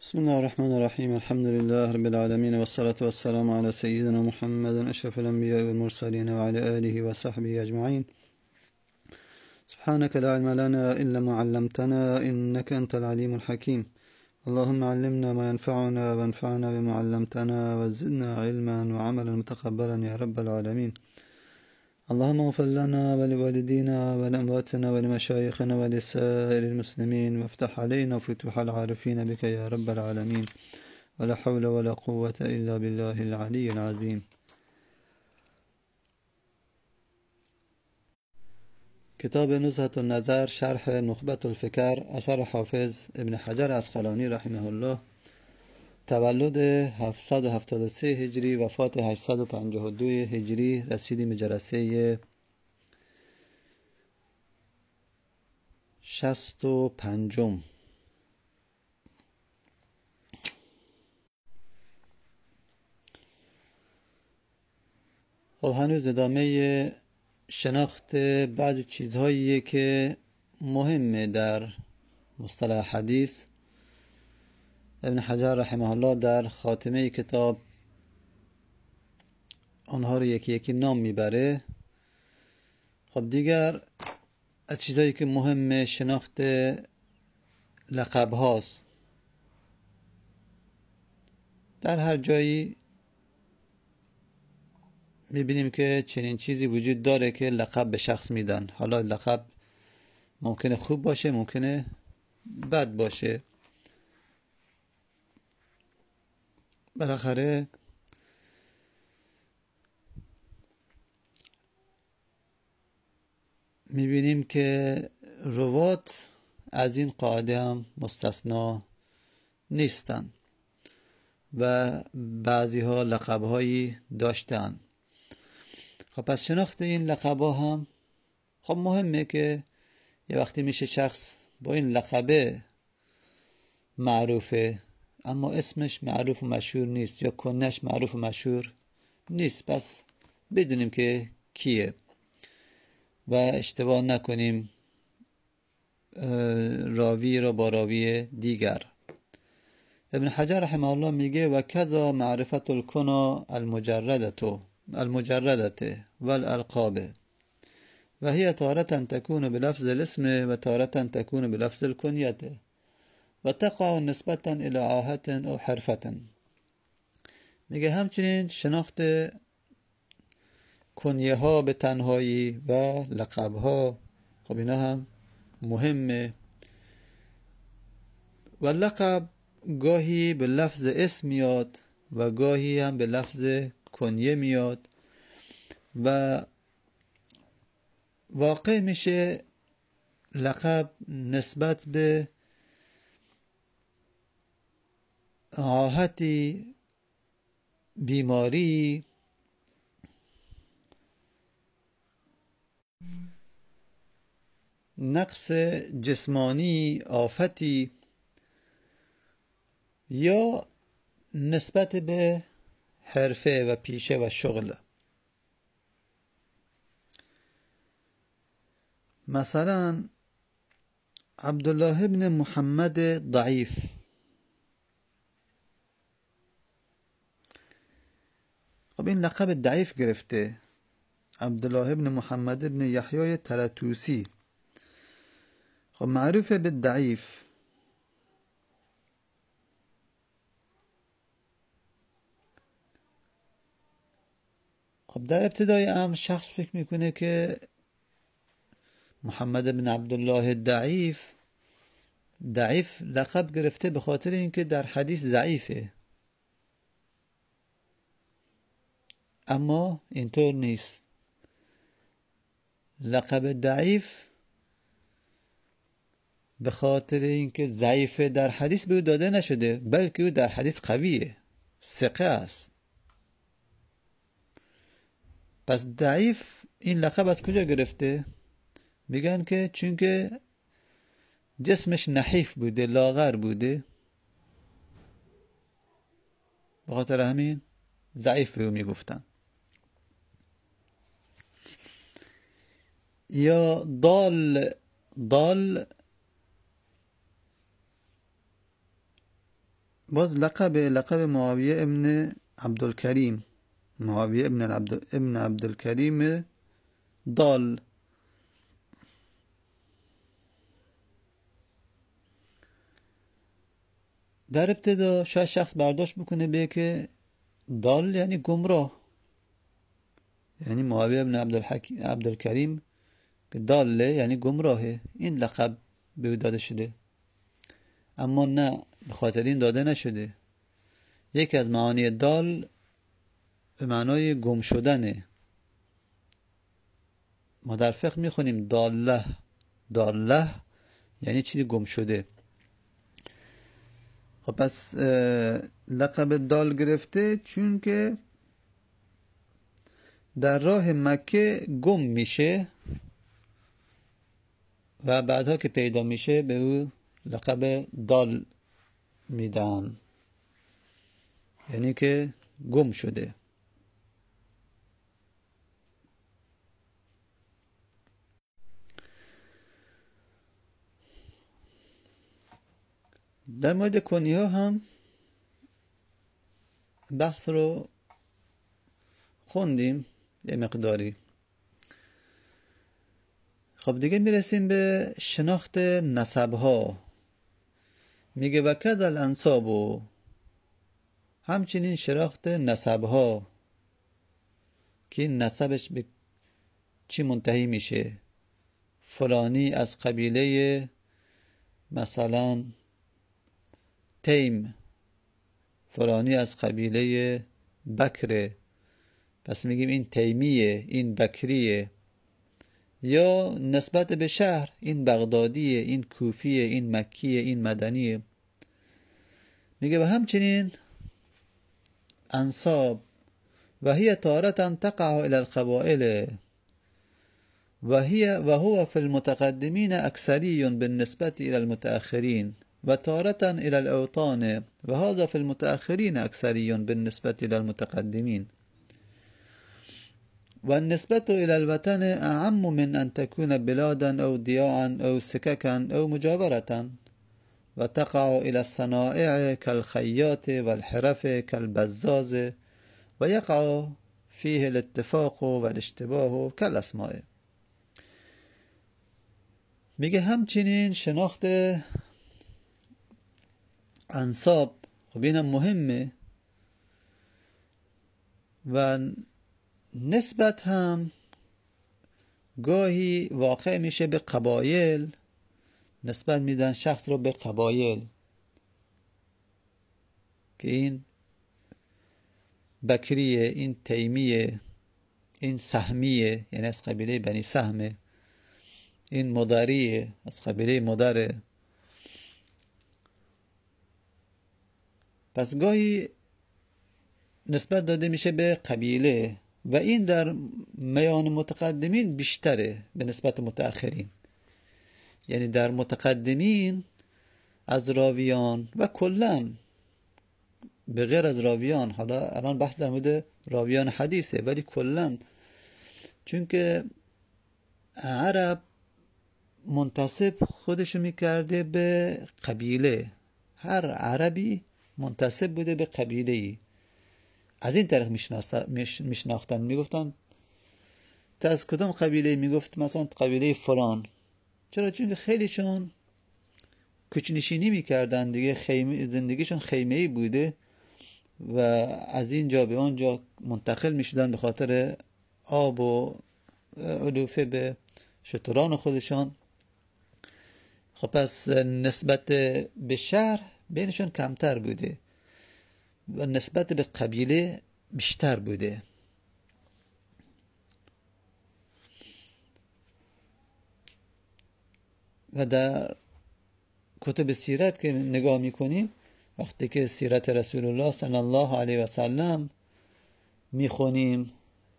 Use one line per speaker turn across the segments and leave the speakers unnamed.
بسم الله الرحمن الرحيم الحمد لله رب العالمين والصلاة والسلام على سيدنا محمد أشرف الأنبياء والمرسلين وعلى آله وصحبه أجمعين. سبحانك لا علم لنا إلا ما علمتنا إنك أنت العليم الحكيم. اللهم علمنا ما ينفعنا وانفعنا بما علمتنا وزدنا علما وعملا متقبلا يا رب العالمين. اللهم اغفر لنا ولوالدينا ولأمواتنا ولمشايخنا ولسائر المسلمين وافتح علينا فتوح العارفين بك يا رب العالمين ولا حول ولا قوة إلا بالله العلي العظيم. کتاب نزهة النظر شرح نخبة الفکر اثر حافظ ابن حجر عسقلانی رحمه الله، تولد 773 هجری وفات 852 هجری، رسیدیم به جلسه 65. خب هنوز ادامه شناخت بعضی چیزهایی که مهمه در مصطلح حدیث. ابن حجر رحمه الله در خاتمه کتاب آنها رو یکی یکی نام میبره. خب دیگر از چیزهایی که مهمه شناخت لقب هاست. در هر جایی میبینیم که چنین چیزی وجود داره که لقب به شخص میدن. حالا لقب ممکنه خوب باشه، ممکنه بد باشه. بالاخره میبینیم که روات از این قاعده هم مستثنا نیستن و بعضی ها لقب هایی داشتن. خب پس شناخت این لقب ها هم خب مهمه که یه وقتی میشه شخص با این لقبه معروفه اما اسمش معروف و مشهور نیست یا کنش معروف و مشهور نیست، پس بدونیم که کیه و اشتباه نکنیم راوی را با راوی دیگر. ابن حجر رحمه الله میگه و کذا معرفت الکنا المجردة والالقاب و هي تارة تكون بلفظ الاسم و تارة تكون بلفظ الكنية و تقع نسبة الى عاهة او حرفة. میگه همچنین شناخت کنیه ها به تنهایی و لقب ها، خب اینا هم مهمه. و لقب گاهی به لفظ اسم میاد و گاهی هم به لفظ کنیه میاد و واقع میشه لقب نسبت به عاهتی، بیماری، نقص جسمانی، آفتی یا نسبت به حرفه و پیشه و شغل. مثلا عبدالله ابن محمد ضعیف، خب این لقب ضعیف گرفته. عبدالله ابن محمد ابن یحیای طرطوسی خب معروف به ضعیف. خب در ابتدای امر شخص فکر میکنه که محمد بن عبدالله ضعیف لقب گرفته به خاطر اینکه در حدیث ضعیفه، اما اینطور نیست. لقب ضعیف به خاطر اینکه ضعیفه در حدیث به او داده نشده، بلکه او در حدیث قویه، ثقه است. پس ضعیف این لقب از کجا گرفته؟ میگن که چون که جسمش نحیف بوده، لاغر بوده، به خاطر همین ضعیف به او میگفتن. یا ضال باز لقب معاویه ابن عبدالکریم، معاویه ابن عبدالکریم دال. در ابتدا شاید شخص برداشت بکنه به که دال یعنی گمراه، یعنی معاویه ابن عبدالکریم که داله یعنی گمراهه، این لقب به او داده شده. اما نه، به خاطر این داده نشده. یکی از معانی دال به معنای گم شدنه. ما در فقه میخونیم داله یعنی چیزی گم شده. خب پس لقب دال گرفته چون که در راه مکه گم میشه و بعدها که پیدا میشه به او لقب دال میدن، یعنی که گم شده. در مورد کنیه ها هم بحث رو خوندیم یه مقداری. خب دیگه میرسیم به شناخت نسب ها. میگه و کد الانساب، همچنین شناخت نسب ها که این نسبش به چی منتهی میشه. فلانی از قبیله مثلا تیم، فلانی از قبیله بکره، پس میگیم این تیمیه، این بکریه. یا نسبت به شهر، این بغدادیه، این کوفیه، این مکیه، این مدنیه. میگه و همچنین انساب و هی تارة تقع الى القبائل و هو في المتقدمين اکثری بالنسبة الى المتأخرين و تارة الى الاوطان و هذا في المتأخرين اکثری بالنسبة الى المتقدمين. والنسبة إلى الوطن أعم من أن تكون بلادا أو ضياعا أو سككا أو مجاورة، وتقع إلى الصنائع كالخياط والحرف كالبزاز، ويقع فيه الاتفاق والاشتباه كالأسماء. میگه همچنین شناخت انساب، خب اینم مهمه، و نسبت هم گاهی واقع میشه به قبایل. نسبت میدن شخص رو به قبایل که این بکریه، این تیمیه، این سهمیه یعنی از قبیله بنی سهمه، این مدریه از قبیله مدره. پس گاهی نسبت داده میشه به قبیله و این در میان متقدمین بیشتره به نسبت متأخرین. یعنی در متقدمین از راویان و کلن به غیر از راویان، حالا الان بحث در مورد راویان حدیثه، ولی کلن چون که عرب منتسب خودشو میکرده به قبیله، هر عربی منتسب بوده به قبیله‌ای، از این طریق میشناختن. میگفتن تا از کدام قبیله؟ میگفت مثلا قبیله فلان. چرا؟ چون خیلیشون کوچ‌نشینی میکردن دیگه، زندگیشون خیمه‌ای بوده و از اینجا به اونجا منتقل میشدن به خاطر آب و علوفه به شتران خودشان. خب پس نسبت به شهر بینشون کمتر بوده و نسبت به قبیله بیشتر بوده. و در کتب سیرت که نگاه میکنیم، وقتی که سیرت رسول الله صلی الله علیه و سلم میخونیم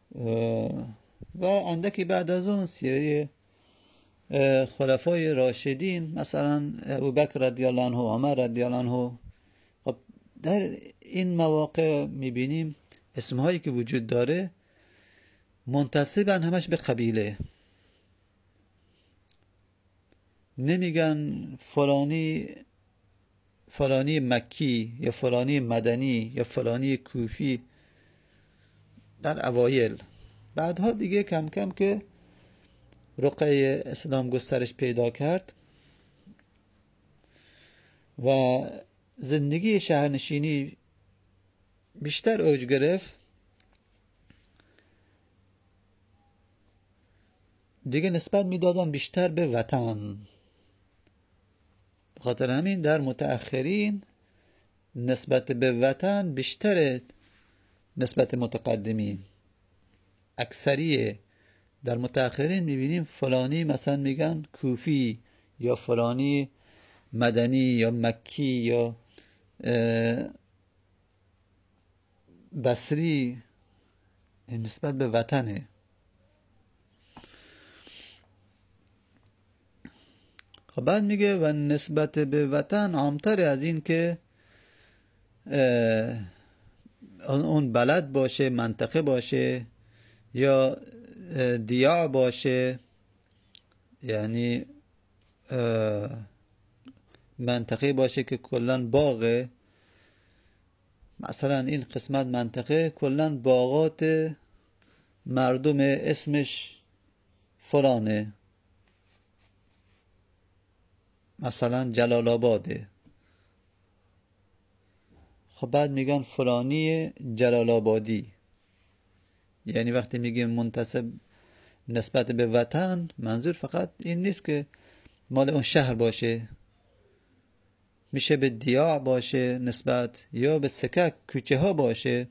و اندکی بعد از اون سیره خلفای راشدین، مثلا ابوبکر رضی الله عنه، عمر رضی الله عنه، خب در این مواقع میبینیم اسمهایی که وجود داره منتسبن همش به قبیله. نمیگن فلانی فلانی مکی یا فلانی مدنی یا فلانی کوفی در اوایل. بعدها دیگه کم کم که رقعه اسلام گسترش پیدا کرد و زندگی شهرنشینی بیشتر اوج گرفت، دیگه نسبت میدادن بیشتر به وطن. بخاطر همین در متأخرین نسبت به وطن بیشتره نسبت متقدمین. اکثریه در متأخرین میبینیم فلانی مثلا میگن کوفی یا فلانی مدنی یا مکی یا بصری، نسبت به وطنه. خب بعد میگه و نسبت به وطن عامتر از این که اون بلد باشه، منطقه باشه یا دیاع باشه، یعنی منطقه باشه که کلن باغه. مثلا این قسمت منطقه کلن باغات مردم اسمش فلانه، مثلا جلال آباده. خب بعد میگن فلانی جلال آبادی. یعنی وقتی میگیم منتسب نسبت به وطن، منظور فقط این نیست که مال اون شهر باشه، میشه به دیاع باشه نسبت، یا به سکک کوچه ها باشه،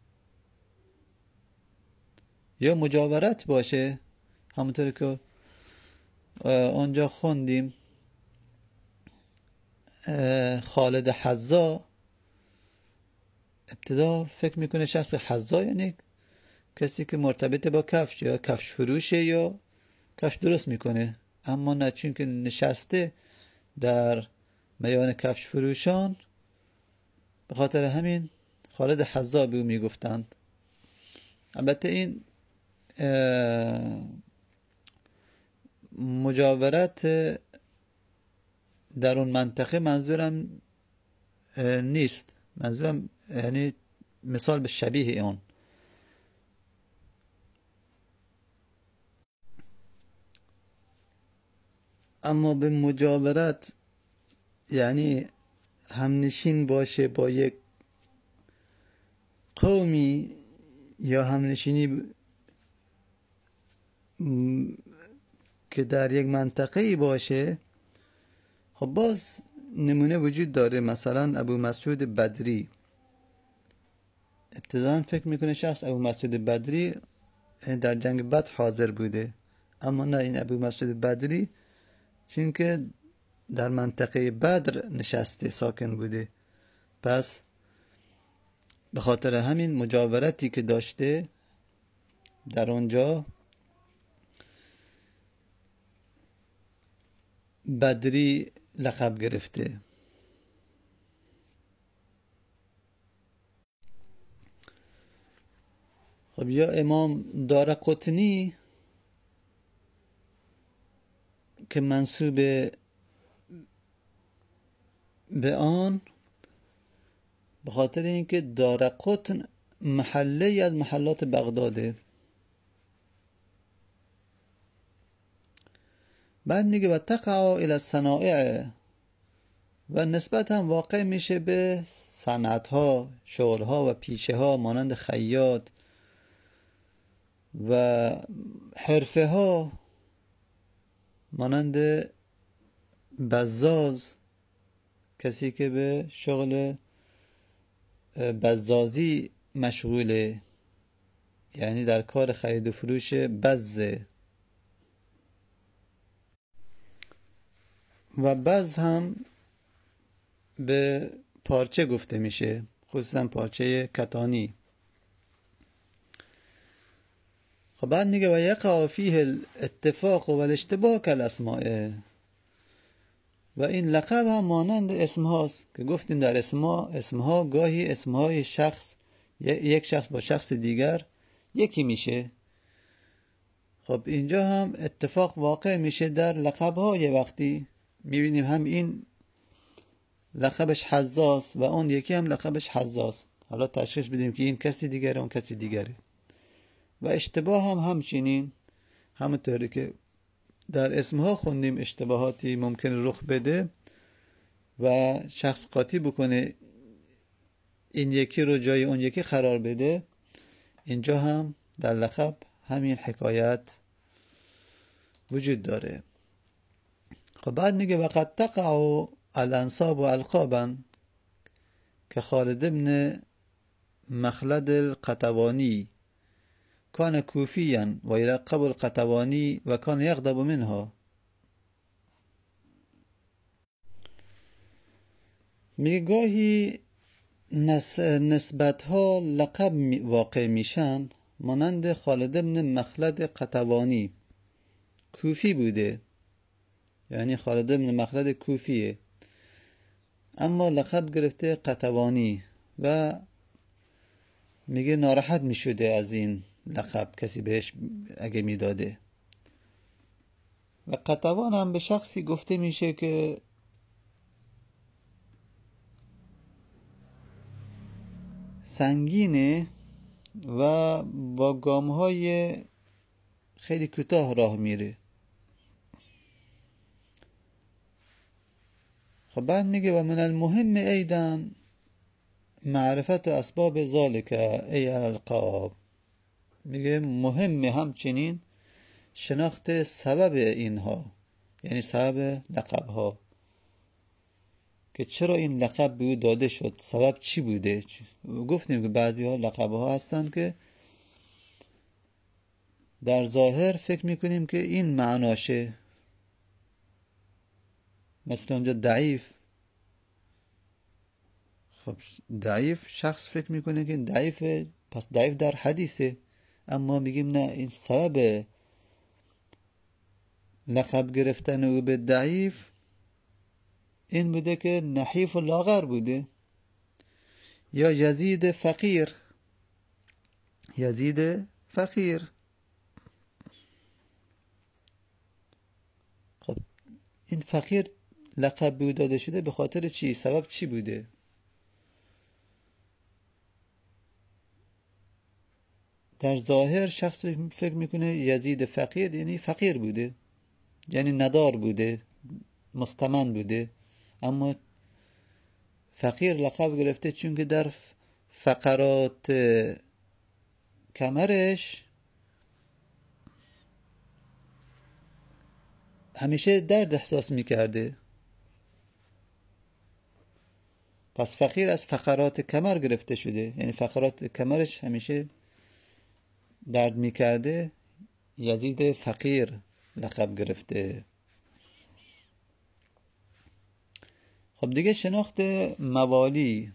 یا مجاورت باشه. همونطور که آنجا خوندیم خالد حذا ابتدا فکر میکنه شخص حذا یعنی کسی که مرتبط با کفش یا کفش فروشه یا کفش درست میکنه، اما نه، چون که نشسته در میان کفش فروشان، به خاطر همین خالد حذا به او میگفتند. البته این مجاورت در اون منطقه منظورم نیست، منظورم یعنی مثال به شبیه اون. اما به مجاورت یعنی همنشین باشه با یک قومی یا همنشینی که در یک منطقه‌ای باشه. خب باز نمونه وجود داره، مثلا ابو مسعود بدری. ابتداً فکر میکنه شخص ابو مسعود بدری در جنگ بدر حاضر بوده، اما نه، این ابو مسعود بدری چون که در منطقه بدر نشسته ساکن بوده، پس به خاطر همین مجاورتی که داشته در اونجا بدری لقب گرفته. خب یا امام دارقطنی که منسوب به آن، به خاطر اینکه دارقطن محله از محلات بغداده. بعد میگه و تقع الی الصنائع، و نسبت هم واقع میشه به صنعت ها، شغل ها و پیشه ها مانند خیاط و حرفه ها مانند بزاز، کسی که به شغل بزازی مشغوله، یعنی در کار خرید و فروش بزه. و بز هم به پارچه گفته میشه، خصوصا پارچه کتانی. خب بعد میگه و یقع فیه الاتفاق و الاشتباه کالاسماء، و این لقب هم مانند اسم هاست که گفتیم در اسمها گاهی اسمهای شخص، یک شخص با شخص دیگر یکی میشه. خب اینجا هم اتفاق واقع میشه در لقب ها. یه وقتی میبینیم هم این لقبش حزاست و اون یکی هم لقبش حزاست. حالا تشخیص بدیم که این کسی دیگره اون کسی دیگره. و اشتباه هم همچنین، همونطوری که در اسمها خوندیم اشتباهاتی ممکن رخ بده و شخص قاطی بکنه این یکی رو جای اون یکی قرار بده، اینجا هم در لقب همین حکایت وجود داره. خب بعد میگه وقد تقع الانصاب القابا که خالد ابن مخلد القطوانی كان كوفيا ويلقب القطواني وكان يغضب منها. میگه گاهی نسبت ها لقب واقع میشن، مانند خالد ابن مخلد قطوانی کوفی بوده، یعنی خالد ابن مخلد کوفیه اما لقب گرفته قطوانی و میگه ناراحت میشده از این لقب کسی بهش اگه میداده. و قطوان هم به شخصی گفته میشه که سنگینه و با گامهای خیلی کوتاه راه میره. خب بعد میگه و من المهم ایضا معرفت اسباب ذالک ای الالقاب. میگه مهمه همچنین شناخت سبب اینها، یعنی سبب لقب ها، که چرا این لقب به او داده شد، سبب چی بوده. گفتیم که بعضی ها لقب ها هستن که در ظاهر فکر میکنیم که این معناشه، مثل اونجا ضعیف. خب ضعیف شخص فکر میکنه که ضعیفه، پس ضعیف در حدیثه، اما میگیم نه، این سبب لقب گرفتن او به ضعیف این بوده که نحیف و لاغر بوده، یا یزید فقیر. یزید فقیر. خب این فقیر لقب به او داده شده به خاطر چی؟ سبب چی بوده؟ در ظاهر شخص فکر میکنه یزید فقیر یعنی فقیر بوده، یعنی ندار بوده، مستمن بوده، اما فقیر لقب گرفته چون که در فقرات کمرش همیشه درد احساس میکرده، پس فقیر از فقرات کمر گرفته شده، یعنی فقرات کمرش همیشه درد میکرده، یزید فقیر لقب گرفته. خب دیگه شناخت موالی.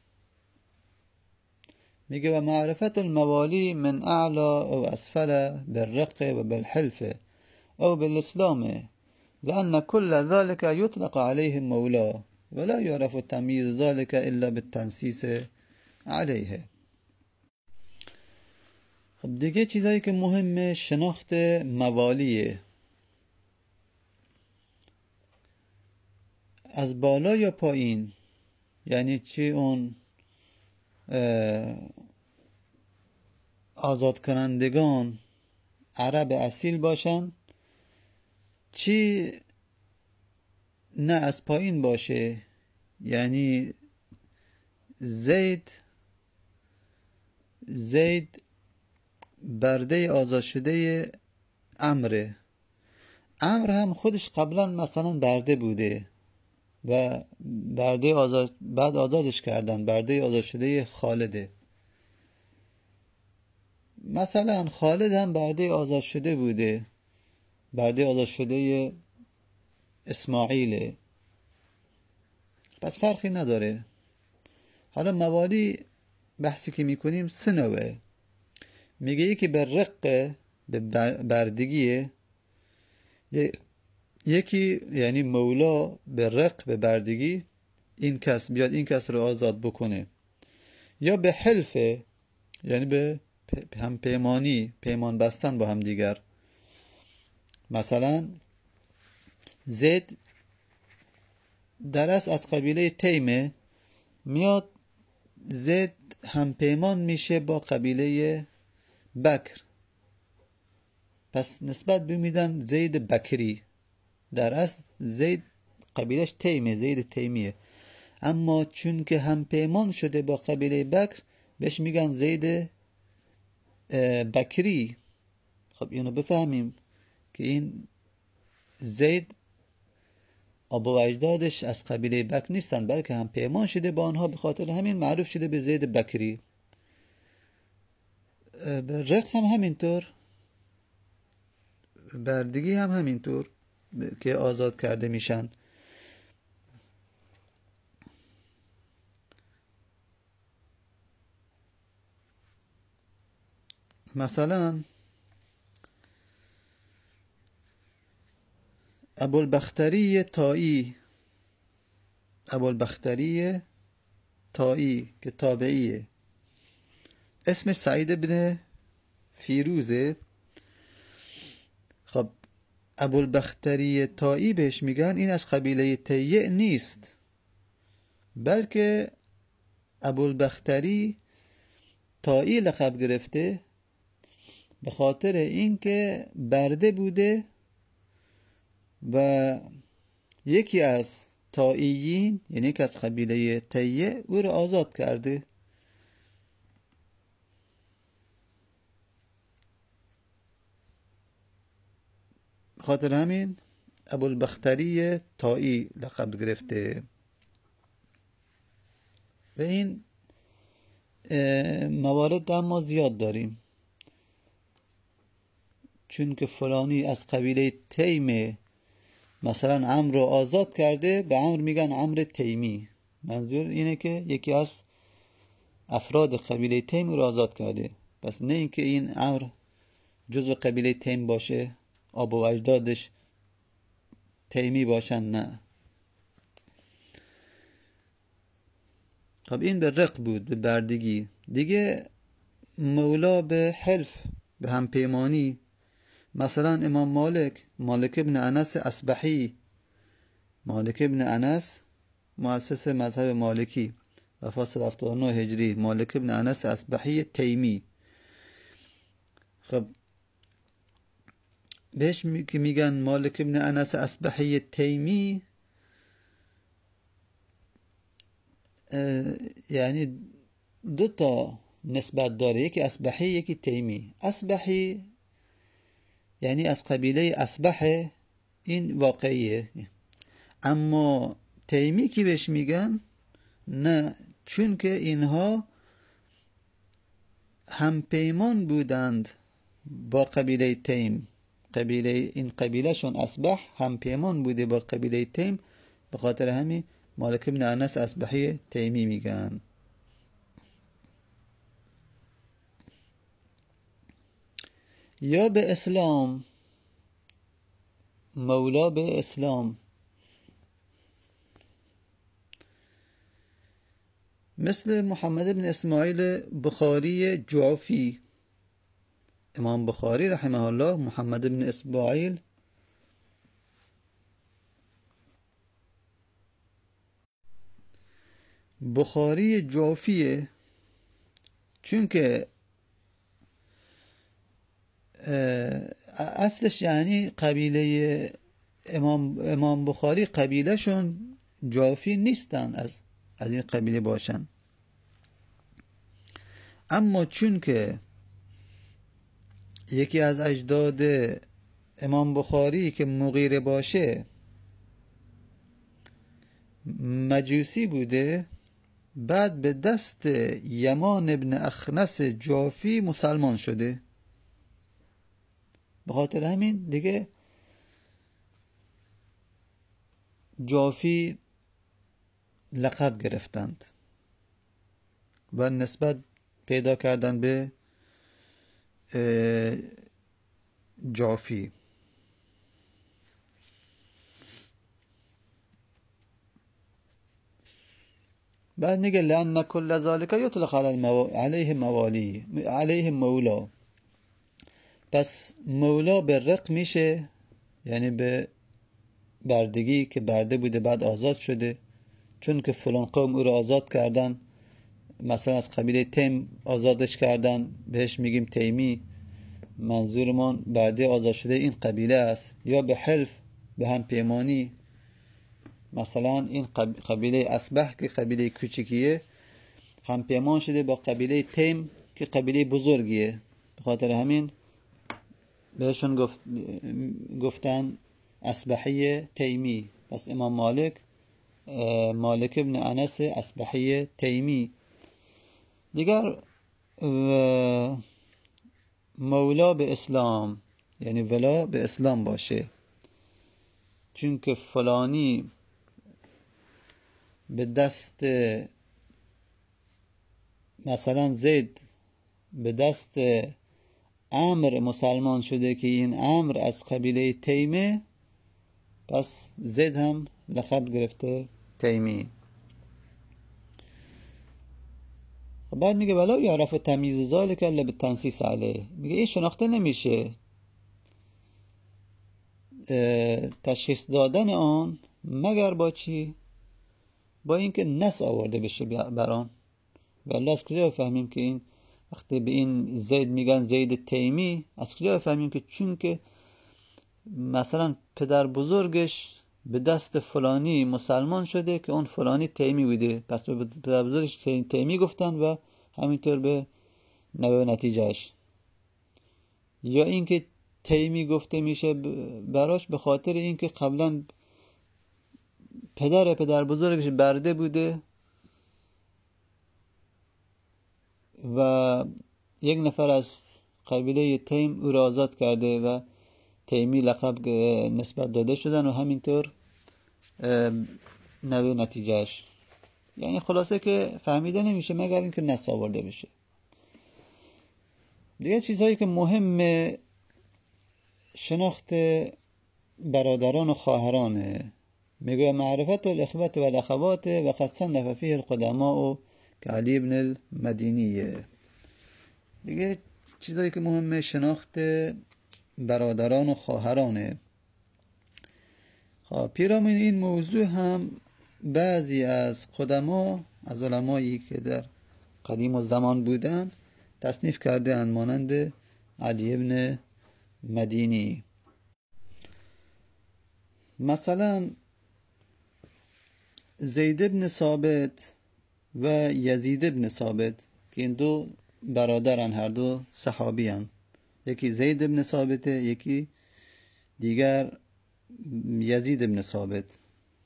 میگه و معرفت الموالی من اعلا او اسفل بالرق و بالحلف او بالاسلام لأن كل ذلك يطلق عليه مولا ولا يعرف تمييز ذلك إلا بالتنسيس عليه. خب دیگه چیزایی که مهمه شناخت موالیه، از بالا یا پایین، یعنی چی اون آزاد کنندگان عرب اصیل باشن، چی نه از پایین باشه، یعنی زید برده آزاد شده عمره. عمر هم خودش قبلا مثلا برده بوده و برده بعد آزادش کردن، برده آزاد شده خالده. مثلا خالد هم برده آزاد شده بوده، برده آزاد شده اسماعیله، پس فرقی نداره. حالا موالی بحثی که میکنیم سه نوعه. میگه یکی به رق، به بردگیه، یکی یعنی مولا به رق، به بردگی، این کس بیاد این کس رو آزاد بکنه، یا به حلفه، یعنی به هم پیمانی، پیمان بستن با هم دیگر. مثلا زید در اصل از قبیله تیمه، میاد زید همپیمان میشه با قبیله بکر، پس نسبت میدن زید بکری. در اصل زید قبیلش تیمه، زید تیمیه، اما چون که همپیمان شده با قبیله بکر بهش میگن زید بکری. خب اینو بفهمیم که این زید آبا و اجدادش از قبیله بکر نیستن، بلکه هم پیمان شده با آنها، به خاطر همین معروف شده به زید بکری. رق هم همینطور، بردگی هم همینطور که آزاد کرده میشن. مثلا ابوالبختری طائی، ابوالبختری طائی که تابعیه، اسمش سعید بن فیروزه. خب ابوالبختری طائی بهش میگن، این از قبیله تیع نیست، بلکه ابوالبختری طائی لقب گرفته به خاطر اینکه برده بوده و یکی از طائیین، یعنی یکی از قبیله تیع، او رو آزاد کرده. خاطر همین ابوالبختری طائی لقب گرفته. و این موارد اما زیاد داریم، چون که فلانی از قبیله تیمه، مثلا عمرو رو آزاد کرده، به عمرو میگن عمرو تیمی. منظور اینه که یکی از افراد قبیله تیم رو آزاد کرده، پس نه اینکه این عمرو جزو قبیله تیم باشه، آب و اجدادش تیمی باشن، نه. خب این به رق بود، به بردگی. دیگه مولا به حلف، به همپیمانی. مثلا امام مالک ابن انس اصبحی، مالک ابن انس مؤسس مذهب مالکی، وفات 179 هجری، مالک ابن انس اصبحی تیمی. خب بهش که میگن مالک ابن انس اصبحی تیمی، یعنی دو تا نسبت داره، یکی اصبحی یکی تیمی. اصبحی یعنی از قبیله اصبح، این واقعیه، اما تیمی که بهش میگن نه، چون که اینها همپیمان بودند با قبیله تیم. این قبیله شون اصبح همپیمان بوده با قبیله تیم، به خاطر همین مالک ابن انس اصبحی تیمی میگن. یا به اسلام، مولا به اسلام، مثل محمد بن اسماعیل بخاری جعفی. امام بخاری رحمه الله، محمد بن اسماعیل بخاری جعفیه، چون که اصلش یعنی قبیله امام بخاری قبیله شون جعفی نیستن، از این قبیله باشن، اما چون که یکی از اجداد امام بخاری که مغیره باشه مجوسی بوده، بعد به دست یمان ابن اخنس جعفی مسلمان شده، به خاطر همین دیگه جعفی لقب گرفتند و نسبت پیدا کردن به جعفی. بعد میگه لأن کل ذالک یطلق علیه موالی، علیه مولا. پس مولا به رق میشه، یعنی به بردگی که برده بوده بعد آزاد شده، چون که فلان قوم او رو آزاد کردن، مثلا از قبیله تیم آزادش کردن، بهش میگیم تیمی. منظورمان برده آزاد شده این قبیله است. یا به حلف، به هم پیمانی، مثلا این قبیله اسبح که قبیله کوچیکیه هم پیمان شده با قبیله تیم که قبیله بزرگیه، به خاطر همین بهشون گفتن اسبحی تیمی. پس امام مالک ابن انس اسبحی تیمی. دیگر مولا به اسلام، یعنی ولا به اسلام باشه، چون که فلانی به دست مثلا زید به دست عمرو مسلمان شده که این عمرو از قبیله تیمه، پس زید هم لقب گرفته تیمی. بعد میگه ولا یعرف تمییز ذلک الا بالتنصیص علیه، میگه این شناخته نمیشه تشخیص دادن آن مگر با چی؟ با اینکه نص آورده بشه بران. والله از کجا بفهمیم که این وقتی به این زید میگن زید تیمی، از کجا بفهمیم که چون که مثلا پدر بزرگش به دست فلانی مسلمان شده که اون فلانی تیمی بوده، پس به پدر بزرگش تیمی گفتن و همینطور به نوه نتیجهش. یا اینکه تیمی گفته میشه براش به خاطر اینکه قبلا پدر بزرگش برده بوده و یک نفر از قبیله تیم او را آزاد کرده و تیمی لقب نسبت داده شدن و همینطور نوه نتیجهش. یعنی خلاصه که فهمیده نمیشه مگر اینکه نص آورده بشه. دیگه چیزهایی که مهمه شناخت برادران و خواهرانه. میگه معرفت الاخوة والاخوات و قد صنف فیه القدماء که علی ابن المدینیه. دیگه چیزهایی که مهمه شناخت برادران و خواهرانه. خب پیرامون این موضوع هم بعضی از قدما، از علمایی که در قدیم و زمان بودن تصنیف کرده اند، مانند علی ابن مدینی. مثلا زید ابن ثابت و یزید ابن ثابت که این دو برادرن، هر دو صحابی هن. یکی زید ابن ثابت، یکی دیگر یزید ابن ثابت.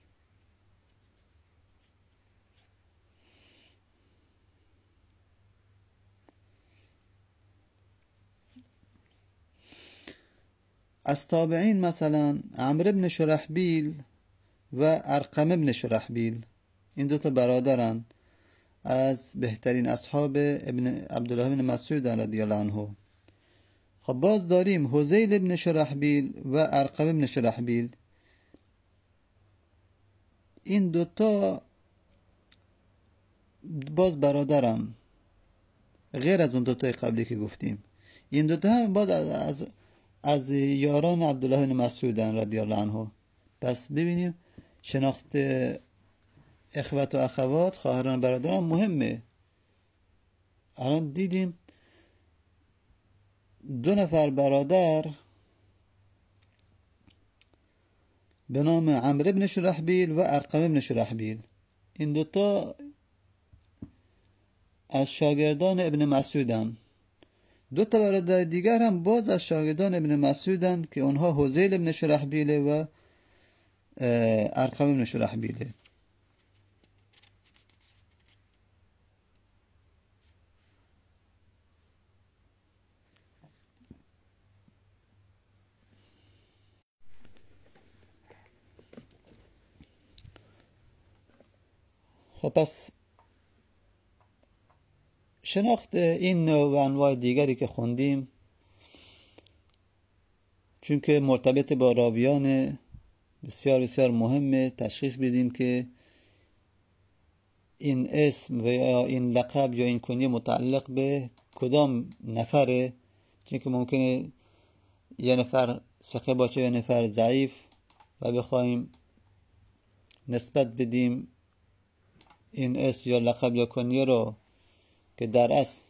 از تابعین مثلا عمرو ابن شرحبیل و ارقم ابن شرحبیل، این دو تا برادرن از بهترین اصحاب عبدالله ابن مسعود رضی الله عنه. خب باز داریم حذیل ابن شرحبیل و ارقم ابن شرحبیل، این دوتا باز برادرن غیر از اون دوتای قبلی که گفتیم. این دوتا هم باز از یاران عبدالله ابن مسعود رضی الله عنه. پس ببینیم شناخت اخوت و اخوات، خواهران برادران مهمه. الان دیدیم دو نفر برادر به نام عمرو ابن شرحبیل و ارقم ابن شرحبیل، این دوتا از شاگردان ابن مسعودن. دو تا برادر دیگر هم باز از شاگردان ابن مسعودن که اونها حذیل ابن شرحبیل و ارقم ابن شرحبیل. خب پس شناخت این نوع و انواع دیگری که خوندیم، چون که مرتبط با راویان، بسیار بسیار مهمه تشخیص بدیم که این اسم و یا این لقب یا این کنیه متعلق به کدام نفره، چون که ممکنه یه نفر ثقه باشه یه نفر ضعیف، و بخوایم نسبت بدیم این اسم یا لقب یا کنیه رو که در اصل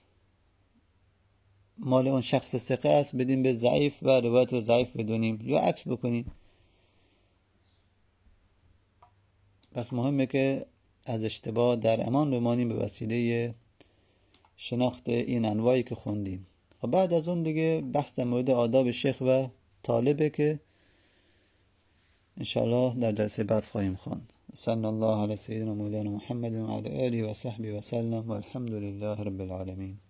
مال اون شخص ثقه است بدیم به ضعیف و روایت رو ضعیف بدونیم یا عکس بکنیم. پس مهمه که از اشتباه در امان بمانیم به وسیله شناخت این انواعی که خوندیم. خب بعد از اون دیگه بحث در مورد آداب شیخ و طالبه که انشاءالله در جلسه بعد خواهیم خواند. صلی الله علی سیدنا مولانا محمد و علی آله و صحبه و سلم و الحمد لله رب العالمین.